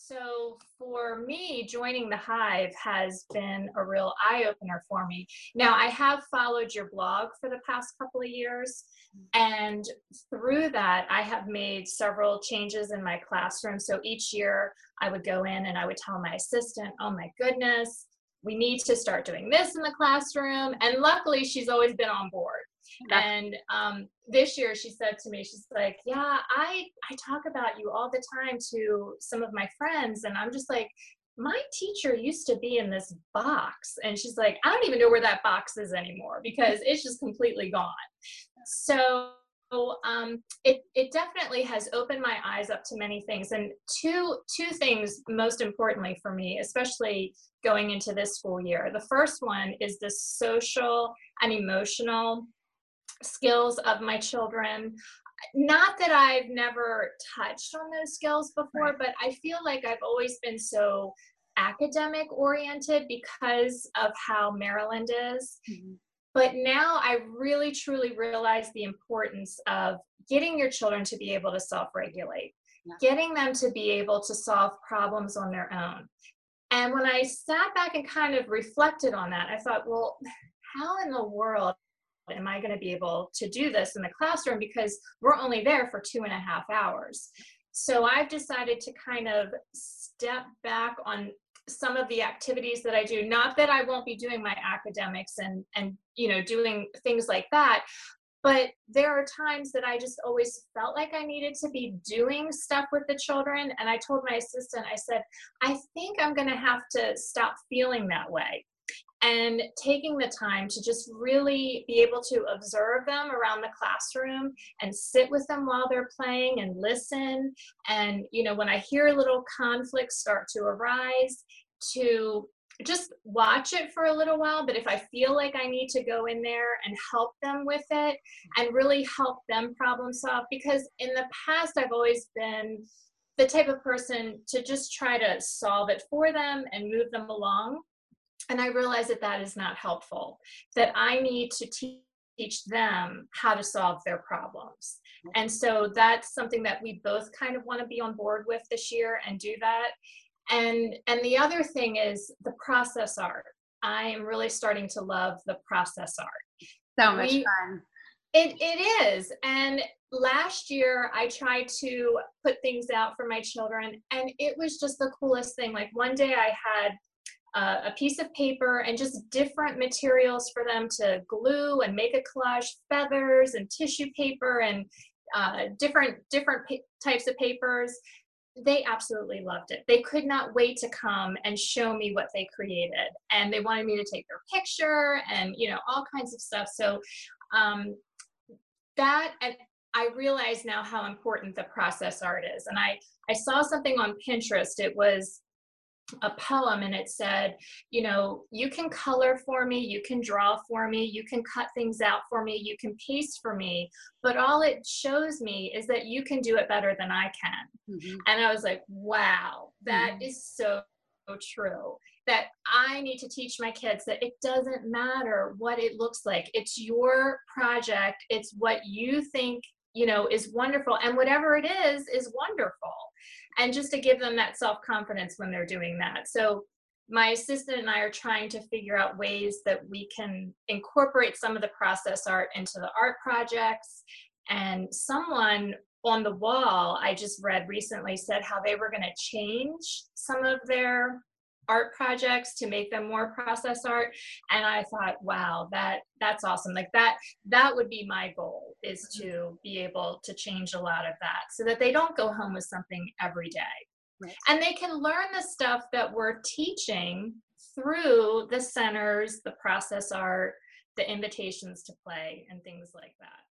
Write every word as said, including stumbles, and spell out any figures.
So for me, joining the Hive has been a real eye opener for me. Now, I have followed your blog for the past couple of years, and through that, I have made several changes in my classroom. So each year, I would go in and I would tell my assistant, oh my goodness, we need to start doing this in the classroom. And luckily, she's always been on board. That's And um, this year she said to me, she's like, yeah, I, I talk about you all the time to some of my friends. And I'm just like, my teacher used to be in this box. And she's like, I don't even know where that box is anymore because it's just completely gone. So um, it, it definitely has opened my eyes up to many things. And two, two things most importantly for me, especially going into this school year. The first one is the social and emotional skills of my children. Not that I've never touched on those skills before, right. but I feel like I've always been so academic oriented because of how Maryland is. Mhm. But now I really truly realize the importance of getting your children to be able to self-regulate, Yeah. getting them to be able to solve problems on their own. And when I sat back and kind of reflected on that, I thought, well, how in the world am I going to be able to do this in the classroom because we're only there for two and a half hours. So I've decided to kind of step back on some of the activities that I do. Not that I won't be doing my academics and, and you know, doing things like that, but there are times that I just always felt like I needed to be doing stuff with the children. And I told my assistant, I said, I think I'm going to have to stop feeling that way and taking the time to just really be able to observe them around the classroom and sit with them while they're playing and listen. And, you know, when I hear little conflicts start to arise, to just watch it for a little while. But if I feel like I need to go in there and help them with it and really help them problem solve, because in the past, I've always been the type of person to just try to solve it for them and move them along. And I realize that that is not helpful, that I need to te- teach them how to solve their problems. And so that's something that we both kind of want to be on board with this year and do that. And, and the other thing is the process art. I am really starting to love the process art. So much We, fun. it, it is. And last year I tried to put things out for my children and it was just the coolest thing. Like one day I had uh, a piece of paper and just different materials for them to glue and make a collage, feathers and tissue paper and uh, different different pa- types of papers. They absolutely loved it. They could not wait to come and show me what they created, and they wanted me to take their picture and you know all kinds of stuff. So um, that and I realize now how important the process art is. And I I saw something on Pinterest. It was a poem and it said, you know, you can color for me, you can draw for me, you can cut things out for me, you can paste for me, but all it shows me is that you can do it better than I can. Mhm. And I was like, wow, that Mhm. is so true. That I need to teach my kids that it doesn't matter what it looks like. It's your project. It's what you think, you know, is wonderful. And whatever it is, is wonderful. And just to give them that self-confidence when they're doing that. So my assistant and I are trying to figure out ways that we can incorporate some of the process art into the art projects. And someone on the wall I just read recently said how they were going to change some of their art projects to make them more process art. And I thought, wow, that that's awesome. Like that that would be my goal, is to be able to change a lot of that so that they don't go home with something every day. Right. And they can learn the stuff that we're teaching through the centers, the process art, the invitations to play and things like that.